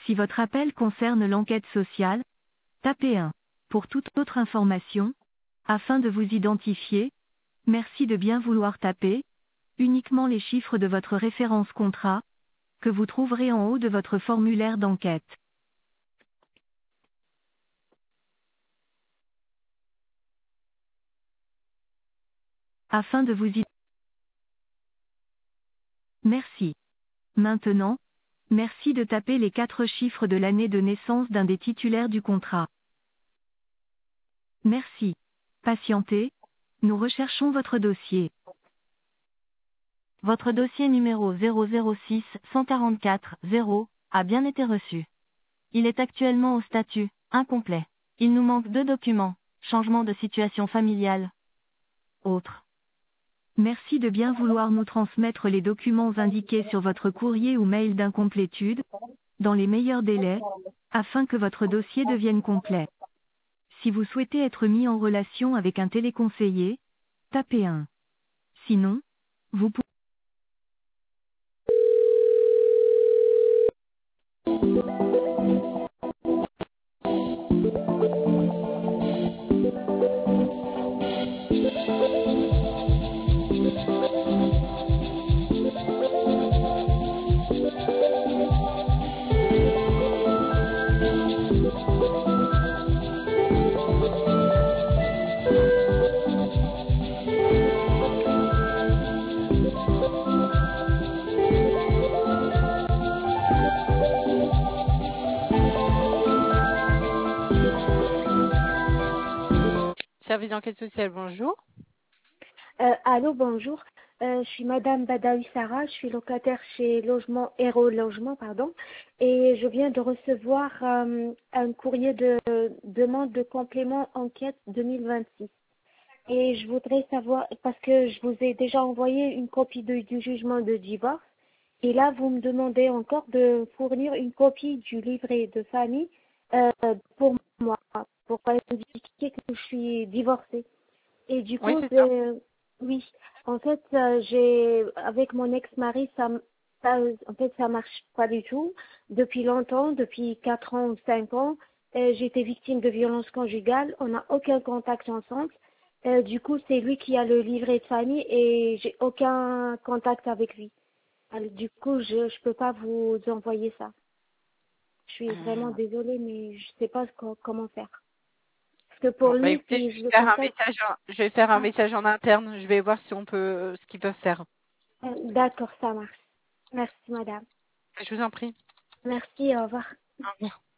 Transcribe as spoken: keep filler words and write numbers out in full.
Si votre appel concerne l'enquête sociale, tapez un. Pour toute autre information, afin de vous identifier, merci de bien vouloir taper uniquement les chiffres de votre référence contrat, que vous trouverez en haut de votre formulaire d'enquête. Afin de vous identifier. Merci. Maintenant, merci de taper les quatre chiffres de l'année de naissance d'un des titulaires du contrat. Merci. Patientez, nous recherchons votre dossier. Votre dossier numéro zéro zéro six un quatre quatre zéro a bien été reçu. Il est actuellement au statut incomplet. Il nous manque deux documents, changement de situation familiale. Autre. Merci de bien vouloir nous transmettre les documents indiqués sur votre courrier ou mail d'incomplétude, dans les meilleurs délais, afin que votre dossier devienne complet. Si vous souhaitez être mis en relation avec un téléconseiller, tapez un. Sinon, vous pouvez Service d'enquête sociale, bonjour. Euh, allô, bonjour. Euh, je suis Madame Badawi Sarah, je suis locataire chez Logement Héros Logement, pardon, et je viens de recevoir euh, un courrier de demande de complément enquête deux mille vingt-six. Et je voudrais savoir, parce que je vous ai déjà envoyé une copie de- du jugement de divorce, et là vous me demandez encore de fournir une copie du livret de famille euh, pour moi, pour indiquer que je suis divorcée. Et du Oui, coup, c'est ça. euh, oui, en fait, euh, j'ai avec mon ex-mari, ça, m- ça, en fait, ça marche pas du tout. Depuis longtemps, depuis quatre ans ou cinq ans, euh, j'ai été victime de violences conjugales. On n'a aucun contact ensemble. Euh, du coup, c'est lui qui a le livret de famille et j'ai aucun contact avec lui. Alors, du coup, je je peux pas vous envoyer ça. Je suis vraiment Euh, désolée, mais je sais pas co- comment faire. Parce que pour bon, bah lui, écoutez, je si vais je le faire un contacte, message en, je vais faire un ah, message en interne. Je vais voir si on peut, ce qu'ils peuvent faire. euh, d'accord, ça marche. Merci, madame. Je vous en prie. Merci, au revoir. Au revoir.